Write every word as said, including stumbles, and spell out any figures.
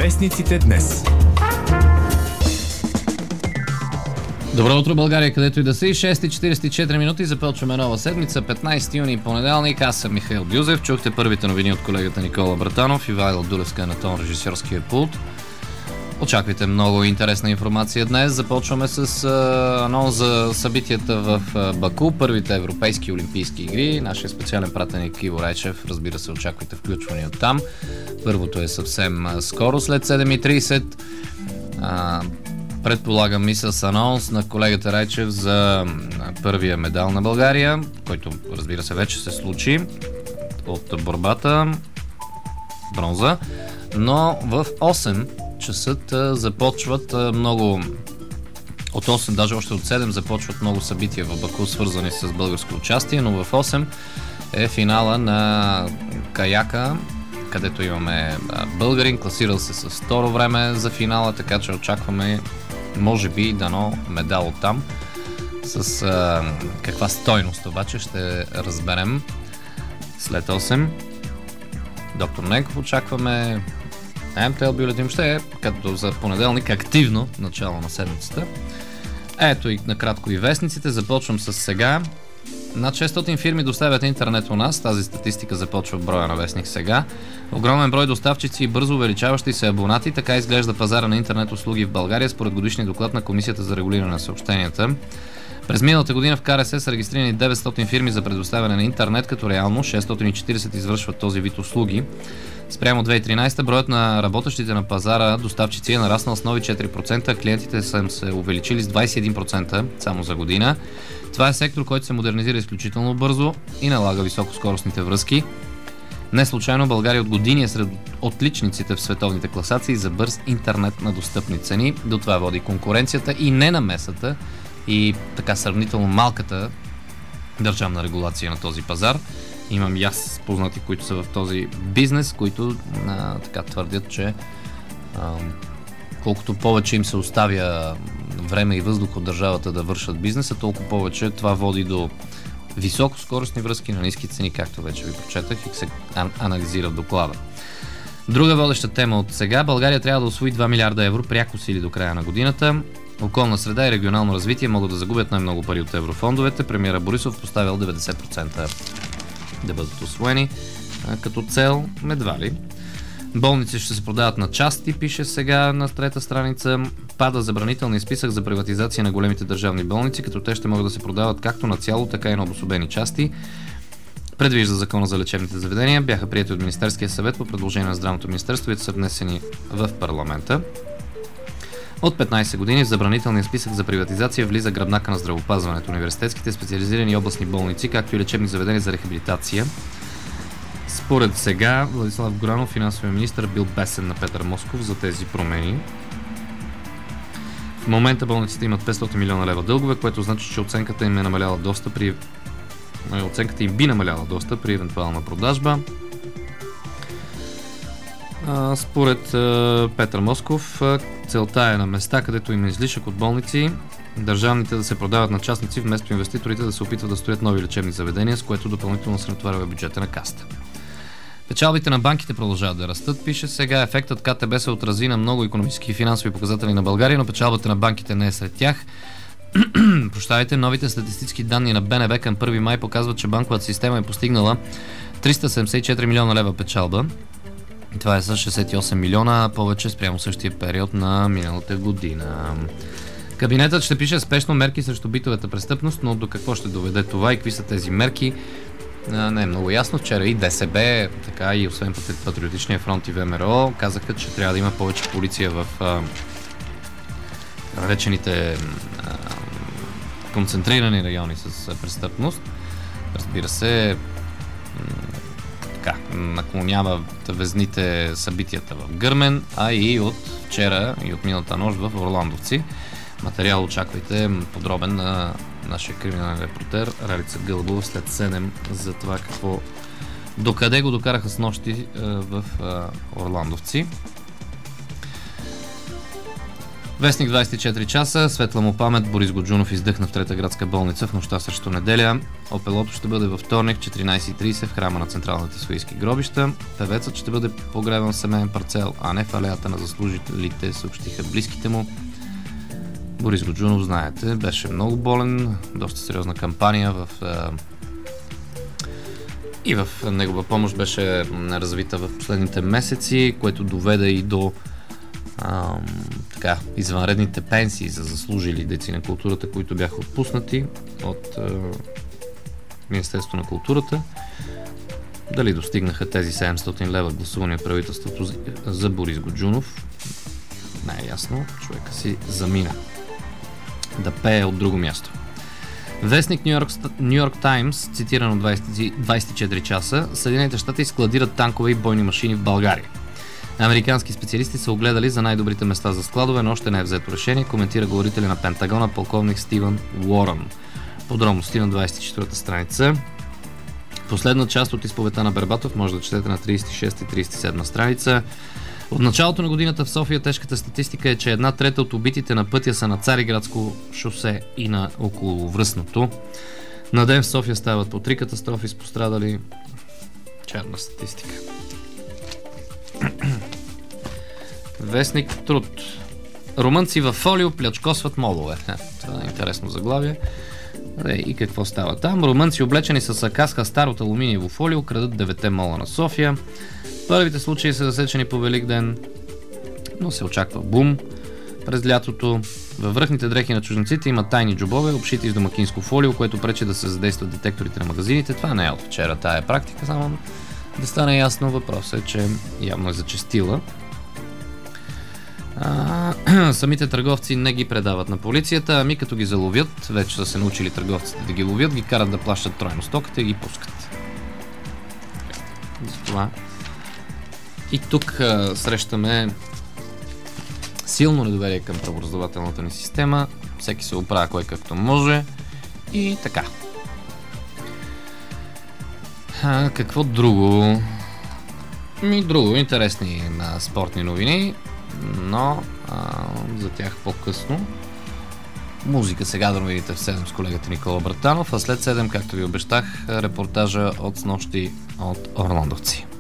Вестниците днес. Добро утро, България, където и да са, и шест и четирийсет и четири минути. Започваме нова седмица, петнайсети юни, понеделник. Аз съм Михаил Гюзев. Чухте първите новини от колегата Никола Братанов. Ивайло Дулевска е на тон режисьорския пулт. Очаквайте много интересна информация днес. Започваме с а, анонс за събитията в а, Баку, първите европейски олимпийски игри. Нашия специален пратеник Иво Райчев, разбира се, очаквайте включвания от там. Първото е съвсем а, скоро, след седем и трийсет. А, предполагам и с анонс на колегата Райчев за а, първия медал на България, който, разбира се, вече се случи от борбата бронза. Но в осем часът а, започват а, много, от осем, даже още от седем започват много събития в Баку, свързани с българско участие, но в осем е финала на каяка, където имаме а, българин, класирал се с второ време за финала, така че очакваме, може би, дано медал от там. С а, каква стойност обаче ще разберем след осем. Доктор Ненков очакваме. ем те ел бюлетин ще е, като за понеделник, активно начало на седмицата. Ето и накратко и вестниците. Започвам с сега. Над шестстотин фирми доставят интернет у нас. Тази статистика започва в броя на вестник сега. Огромен брой доставчици и бързо увеличаващи се абонати. Така изглежда пазара на интернет услуги в България, според годишния доклад на Комисията за регулиране на съобщенията. През миналата година в ка ар ес са регистрирани деветстотин фирми за предоставяне на интернет, като реално шестстотин и четирийсет извършват този вид услуги. Спрямо две хиляди и тринайсета броят на работещите на пазара доставчици е нараснал с нови четири процента, а клиентите са се увеличили с двайсет и един процента само за година. Това е сектор, който се модернизира изключително бързо и налага високоскоростните връзки. Не случайно България от години е сред отличниците в световните класации за бърз интернет на достъпни цени. До това води конкуренцията и ненамесата и така сравнително малката държавна регулация на този пазар. Имам и аз познати, които са в този бизнес, които а, така твърдят, че а, колкото повече им се оставя време и въздух от държавата да вършат бизнеса, толкова повече това води до високоскоростни връзки на ниски цени, както вече ви прочетах и се анализира в доклада. Друга водеща тема от сега. България трябва да усвои два милиарда евро пряко сили до края на годината. Околна среда и регионално развитие могат да загубят най-много пари от еврофондовете. Премиера Борисов поставил деветдесет процента да бъдат усвоени. Като цел, едва ли. Болници ще се продават на части, пише сега на трета страница. Пада забранителния списък за приватизация на големите държавни болници, като те ще могат да се продават както на цяло, така и на обособени части. Предвижда закона за лечебните заведения. Бяха приети от Министерския съвет по предложение на Здравното министерство и са внесени в парламента. От петнайсет години в забранителния списък за приватизация влиза гръбнака на здравеопазването, университетските специализирани областни болници, както и лечебни заведения за рехабилитация. Според сега Владислав Горанов, финансовия министър, бил бесен на Петър Москов за тези промени. В момента болниците имат петстотин милиона лева дългове, което значи, че оценката им е намаляла доста при... оценката им би намаляла доста при евентуална продажба. Според Петър Москов, целта е на места, където има излишък от болници, държавните да се продават на частници, вместо инвеститорите да се опитват да строят нови лечебни заведения, с което допълнително се натоварва бюджета на касата. Печалбите на банките продължават да растат, пише сега. Ефектът ка те бе се отрази на много икономически и финансови показатели на България, но печалбата на банките не е сред тях. Прощавайте, новите статистически данни на Б Н Б към първи май показват, че банковата система е постигнала триста седемдесет и четири милиона лева печалба. Това е с шестдесет и осем милиона повече спрямо същия период на миналата година. Кабинетът ще пише спешно мерки срещу битовата престъпност, но до какво ще доведе това и какви са тези мерки, не е много ясно. Вчера и Д С Б, така и освен Патриотичния фронт и В М Р О казаха, че трябва да има повече полиция в а, наречените а, концентрирани райони с престъпност. Разбира се, така, наклонява везните събитията в Гърмен, а и от вчера и от миналата нощ в Орландовци. Материал очаквайте подробен на нашия криминален репортер Ралица Гълбова след седем за това какво докъде го докараха с нощи в Орландовци. Вестник двайсет и четири часа, светла му памет, Борис Гуджунов издъхна в Трета градска болница в нощта срещу неделя. Опелото ще бъде във вторник, четиринайсет и трийсет в храма на Централните софийски гробища. Певецът ще бъде погребан в семейен парцел, а не в алеята на заслужителите, съобщиха близките му. Борис Гуджунов, знаете, беше много болен, доста сериозна кампания в... и в негова помощ беше развита в последните месеци, което доведе и до А, така, извънредните пенсии за заслужили дейци на културата, които бяха отпуснати от а, Министерството на културата. Дали достигнаха тези седемстотин лева гласувани от правителството за, за Борис Гуджунов, не е ясно. Човека си замина да пее от друго място. Вестник Ню Йорк Таймс, цитиран от двайсет и четири часа, Съединените щати складират танкове и бойни машини в България. Американски специалисти са огледали за най-добрите места за складове, но още не е взето решение, коментира говорителя на Пентагона полковник Стивън Уорън. Подробности на двайсет и четвърта страница. Последна част от изповедта на Бербатов може да четете на трийсет и шеста и трийсет и седма страница. От началото на годината в София тежката статистика е, че една трета от убитите на пътя са на Цариградско шосе и на околовръстното. На ден в София стават по три катастрофи с пострадали. Черна статистика. Вестник Труд. Румънци във фолио плячкосват молове. Това е интересно заглавие. И какво става там? Румънци, облечени с акаска стар от алуминиево фолио, крадат деветте мола на София. Първите случаи са засечени по Великден, но се очаква бум през лятото. Във връхните дрехи на чужденците има тайни джобове, обшити с домакинско фолио, което пречи да се задействат детекторите на магазините. Това не е от вчера тая практика, само да стане ясно, въпросът е, че явно е зачестила. А, самите търговци не ги предават на полицията, ами като ги заловят, вече са се научили търговците да ги ловят, ги карат да плащат тройно стоката и ги пускат. Затова. И тук а, срещаме силно недоверие към правораздавателната ни система. Всеки се оправя кой както може и така. А, какво друго? Ми друго, интересни на спортни новини, но а, за тях по-късно. Музика сега да новините в седем с колегата Никола Братанов, а след седем, както ви обещах, репортажа от снощи от Орландовци.